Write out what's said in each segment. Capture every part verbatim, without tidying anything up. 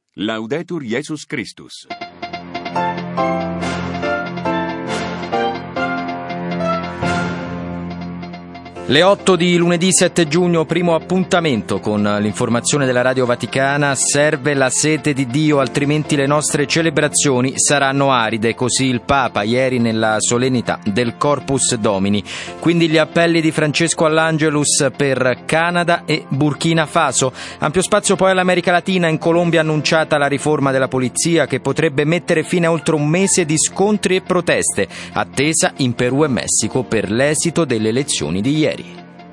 Laudetur Jesus Christus. Le otto di lunedì sette giugno, primo appuntamento con l'informazione della Radio Vaticana. Serve la sete di Dio, altrimenti le nostre celebrazioni saranno aride. Così il Papa ieri nella solennità del Corpus Domini. Quindi gli appelli di Francesco all'Angelus per Canada e Burkina Faso. Ampio spazio poi all'America Latina. In Colombia annunciata la riforma della polizia che potrebbe mettere fine a oltre un mese di scontri e proteste. Attesa in Perù e Messico per l'esito delle elezioni di ieri.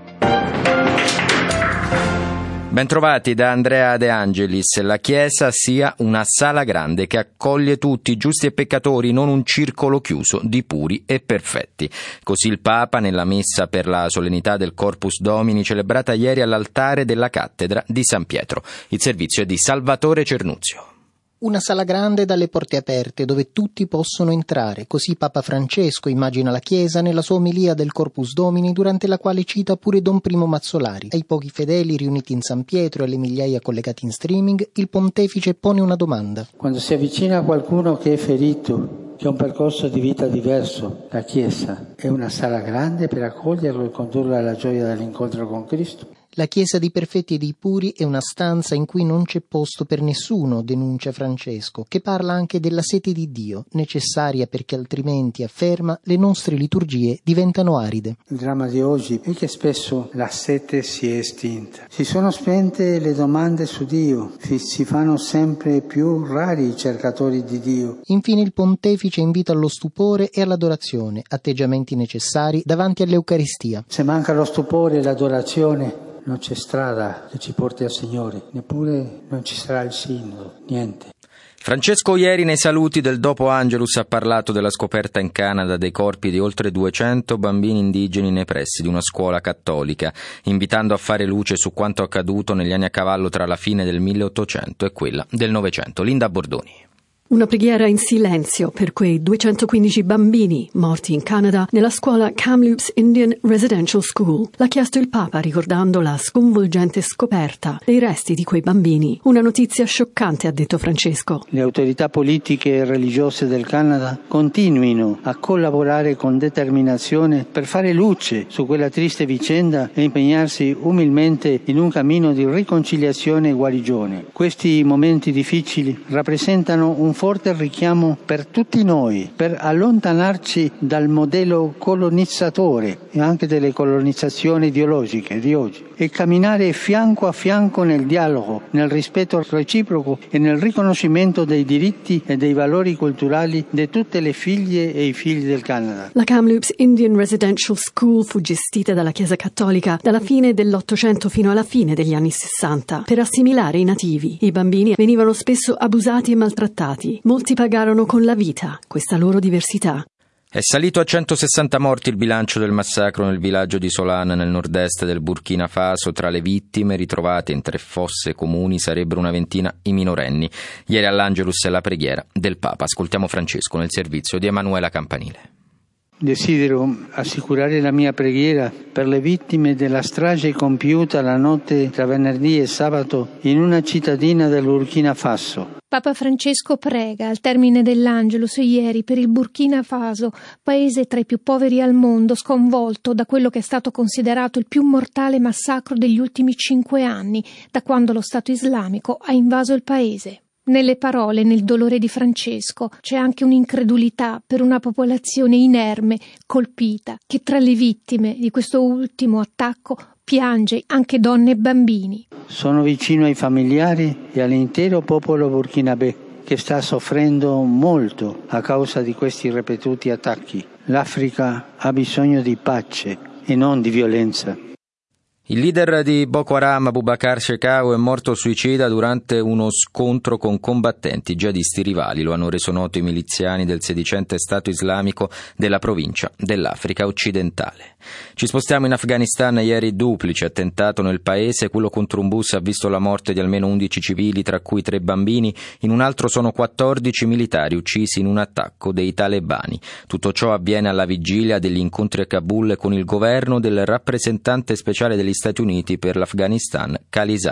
Bentrovati da Andrea De Angelis. La Chiesa sia una sala grande che accoglie tutti, giusti e peccatori, non un circolo chiuso di puri e perfetti. Così il Papa nella messa per la solennità del Corpus Domini celebrata ieri all'altare della cattedra di San Pietro. Il servizio è di Salvatore Cernuzio. Una sala grande dalle porte aperte dove tutti possono entrare, così Papa Francesco immagina la Chiesa nella sua omelia del Corpus Domini, durante la quale cita pure Don Primo Mazzolari. Ai pochi fedeli riuniti in San Pietro e alle migliaia collegati in streaming, il pontefice pone una domanda. Quando si avvicina a qualcuno che è ferito, che ha un percorso di vita diverso, la Chiesa è una sala grande per accoglierlo e condurlo alla gioia dell'incontro con Cristo? La Chiesa dei perfetti e dei puri è una stanza in cui non c'è posto per nessuno, denuncia Francesco, che parla anche della sete di Dio, necessaria perché altrimenti, afferma, le nostre liturgie diventano aride. Il dramma di oggi è che spesso la sete si è estinta. Si sono spente le domande su Dio, si fanno sempre più rari i cercatori di Dio. Infine il pontefice invita allo stupore e all'adorazione, atteggiamenti necessari davanti all'Eucaristia. Se manca lo stupore e l'adorazione, non c'è strada che ci porti al Signore, neppure non ci sarà il sinodo, niente. Francesco ieri nei saluti del Dopo Angelus ha parlato della scoperta in Canada dei corpi di oltre duecento bambini indigeni nei pressi di una scuola cattolica, invitando a fare luce su quanto accaduto negli anni a cavallo tra la fine del milleottocento e quella del Novecento. Linda Bordoni. Una preghiera in silenzio per quei duecentoquindici bambini morti in Canada nella scuola Kamloops Indian Residential School. L'ha chiesto il Papa ricordando la sconvolgente scoperta dei resti di quei bambini. Una notizia scioccante, ha detto Francesco. Le autorità politiche e religiose del Canada continuino a collaborare con determinazione per fare luce su quella triste vicenda e impegnarsi umilmente in un cammino di riconciliazione e guarigione. Questi momenti difficili rappresentano un forte richiamo per tutti noi, per allontanarci dal modello colonizzatore e anche delle colonizzazioni ideologiche di oggi e camminare fianco a fianco nel dialogo, nel rispetto reciproco e nel riconoscimento dei diritti e dei valori culturali di tutte le figlie e i figli del Canada. La Kamloops Indian Residential School fu gestita dalla Chiesa Cattolica dalla fine dell'Ottocento fino alla fine degli anni sessanta per assimilare i nativi. I bambini venivano spesso abusati e maltrattati. Molti pagarono con la vita questa loro diversità. È salito a centosessanta morti il bilancio del massacro nel villaggio di Solan nel nord-est del Burkina Faso. Tra le vittime ritrovate in tre fosse comuni sarebbero una ventina i minorenni. Ieri all'Angelus è la preghiera del Papa. Ascoltiamo Francesco nel servizio di Emanuela Campanile. Desidero assicurare la mia preghiera per le vittime della strage compiuta la notte tra venerdì e sabato in una cittadina del Burkina Faso. Papa Francesco prega al termine dell'Angelus ieri per il Burkina Faso, paese tra i più poveri al mondo, sconvolto da quello che è stato considerato il più mortale massacro degli ultimi cinque anni, da quando lo Stato islamico ha invaso il paese. Nelle parole, nel dolore di Francesco, c'è anche un'incredulità per una popolazione inerme, colpita, che tra le vittime di questo ultimo attacco piange anche donne e bambini. Sono vicino ai familiari e all'intero popolo burkinabè che sta soffrendo molto a causa di questi ripetuti attacchi. L'Africa ha bisogno di pace e non di violenza. Il leader di Boko Haram, Abubakar Shekau, è morto suicida durante uno scontro con combattenti jihadisti rivali. Lo hanno reso noto i miliziani del sedicente Stato islamico della provincia dell'Africa occidentale. Ci spostiamo in Afghanistan. Ieri duplice attentato nel paese. Quello contro un bus ha visto la morte di almeno undici civili, tra cui tre bambini. In un altro sono quattordici militari uccisi in un attacco dei talebani. Tutto ciò avviene alla vigilia degli incontri a Kabul con il governo del rappresentante speciale degli Stati Uniti per l'Afghanistan, Khalilzad.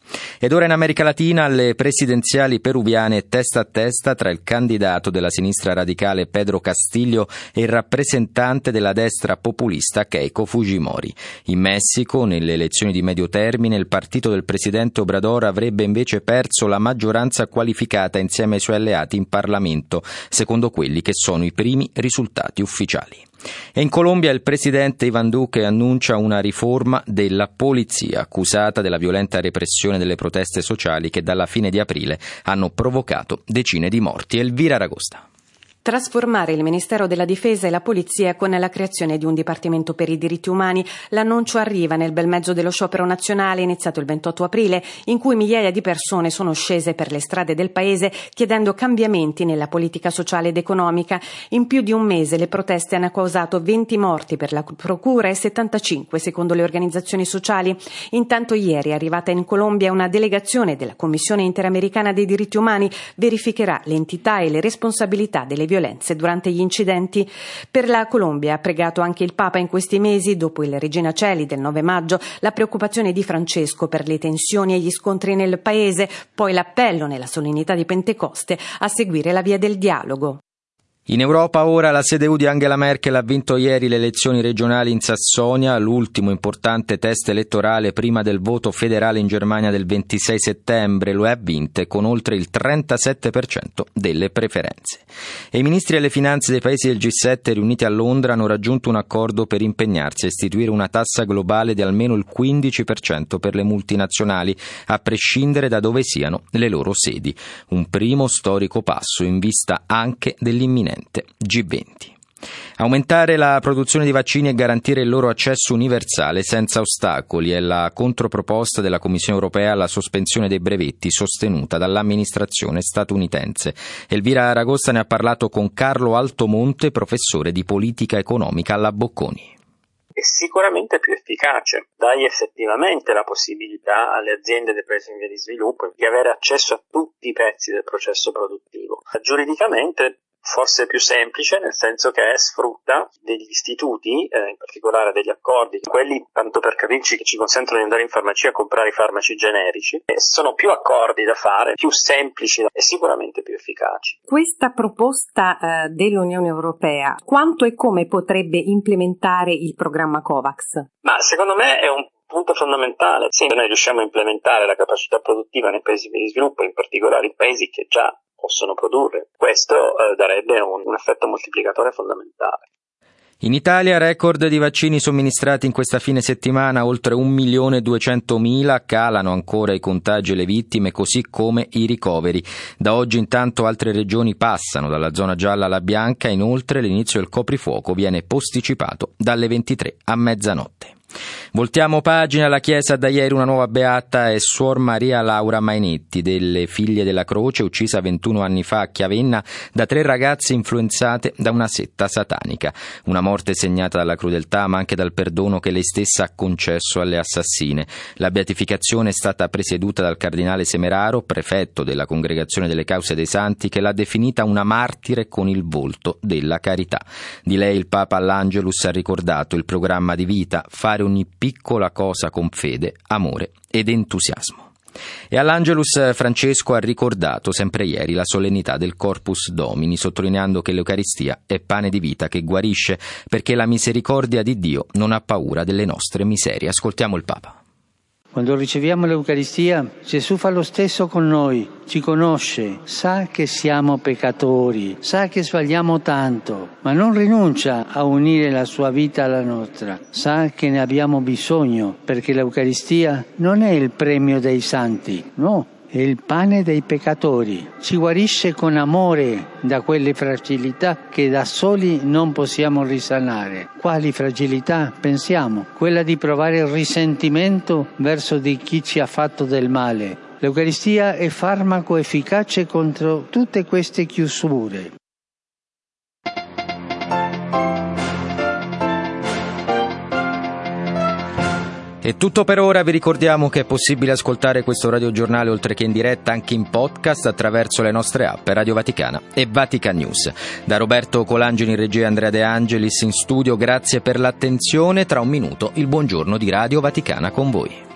Ed ora in America Latina alle presidenziali peruviane testa a testa tra il candidato della sinistra radicale Pedro Castillo e il rappresentante della destra populista Keiko Fujimori. In Messico, nelle elezioni di medio termine, il partito del presidente Obrador avrebbe invece perso la maggioranza qualificata insieme ai suoi alleati in Parlamento, secondo quelli che sono i primi risultati ufficiali. E in Colombia il presidente Iván Duque annuncia una riforma della polizia, accusata della violenta repressione delle proteste sociali che dalla fine di aprile hanno provocato decine di morti. Elvira Ragosta. Trasformare il Ministero della Difesa e la Polizia con la creazione di un Dipartimento per i diritti umani. L'annuncio arriva nel bel mezzo dello sciopero nazionale iniziato il ventotto aprile, in cui migliaia di persone sono scese per le strade del paese chiedendo cambiamenti nella politica sociale ed economica. In più di un mese le proteste hanno causato venti morti per la procura e settantacinque secondo le organizzazioni sociali. Intanto ieri è arrivata in Colombia una delegazione della Commissione Interamericana dei diritti umani, verificherà l'entità e le responsabilità delle violenze violenze durante gli incidenti. Per la Colombia ha pregato anche il Papa in questi mesi, dopo il Regina Coeli del nove maggio, la preoccupazione di Francesco per le tensioni e gli scontri nel paese, poi l'appello nella solennità di Pentecoste a seguire la via del dialogo. In Europa ora la C D U di Angela Merkel ha vinto ieri le elezioni regionali in Sassonia, l'ultimo importante test elettorale prima del voto federale in Germania del ventisei settembre, lo ha vinte con oltre il trentasette per cento delle preferenze. E i ministri delle finanze dei paesi del G sette riuniti a Londra hanno raggiunto un accordo per impegnarsi a istituire una tassa globale di almeno il quindici per cento per le multinazionali, a prescindere da dove siano le loro sedi. Un primo storico passo in vista anche dell'imminente G venti. Aumentare la produzione di vaccini e garantire il loro accesso universale senza ostacoli è la controproposta della Commissione europea alla sospensione dei brevetti sostenuta dall'amministrazione statunitense. Elvira Ragosta ne ha parlato con Carlo Altomonte, professore di politica economica alla Bocconi. È sicuramente più efficace, dai effettivamente la possibilità alle aziende dei paesi in via di sviluppo di avere accesso a tutti i pezzi del processo produttivo. Giuridicamente forse è più semplice, nel senso che sfrutta degli istituti, eh, in particolare degli accordi, quelli, tanto per capirci, che ci consentono di andare in farmacia a comprare i farmaci generici, e sono più accordi da fare, più semplici e sicuramente più efficaci. Questa proposta eh, dell'Unione Europea, quanto e come potrebbe implementare il programma COVAX? Ma secondo me è un punto fondamentale. Se noi riusciamo a implementare la capacità produttiva nei paesi di sviluppo, in particolare in paesi che già possono produrre, questo eh, darebbe un, un effetto moltiplicatore fondamentale. In Italia record di vaccini somministrati in questa fine settimana, oltre un milione e duecentomila, calano ancora i contagi e le vittime, così come i ricoveri. Da oggi intanto altre regioni passano dalla zona gialla alla bianca, inoltre l'inizio del coprifuoco viene posticipato dalle ventitré a mezzanotte. Voltiamo pagina. La Chiesa da ieri una nuova beata è Suor Maria Laura Mainetti, delle Figlie della Croce, uccisa ventuno anni fa a Chiavenna da tre ragazze influenzate da una setta satanica. Una morte segnata dalla crudeltà ma anche dal perdono che lei stessa ha concesso alle assassine. La beatificazione è stata presieduta dal cardinale Semeraro, prefetto della Congregazione delle Cause dei Santi, che l'ha definita una martire con il volto della carità. Di lei il Papa all'Angelus ha ricordato il programma di vita: fare ogni piccola cosa con fede, amore ed entusiasmo. E all'Angelus Francesco ha ricordato sempre ieri la solennità del Corpus Domini, sottolineando che l'Eucaristia è pane di vita che guarisce, perché la misericordia di Dio non ha paura delle nostre miserie. Ascoltiamo il Papa. Quando riceviamo l'Eucaristia, Gesù fa lo stesso con noi, ci conosce, sa che siamo peccatori, sa che sbagliamo tanto, ma non rinuncia a unire la sua vita alla nostra. Sa che ne abbiamo bisogno, perché l'Eucaristia non è il premio dei santi, no, è il pane dei peccatori. Ci guarisce con amore da quelle fragilità che da soli non possiamo risanare. Quali fragilità? Pensiamo, quella di provare risentimento verso di chi ci ha fatto del male. L'Eucaristia è farmaco efficace contro tutte queste chiusure. È tutto per ora. Vi ricordiamo che è possibile ascoltare questo radiogiornale oltre che in diretta anche in podcast attraverso le nostre app Radio Vaticana e Vatican News. Da Roberto Colangeli in regia, Andrea De Angelis in studio, grazie per l'attenzione. Tra un minuto il buongiorno di Radio Vaticana con voi.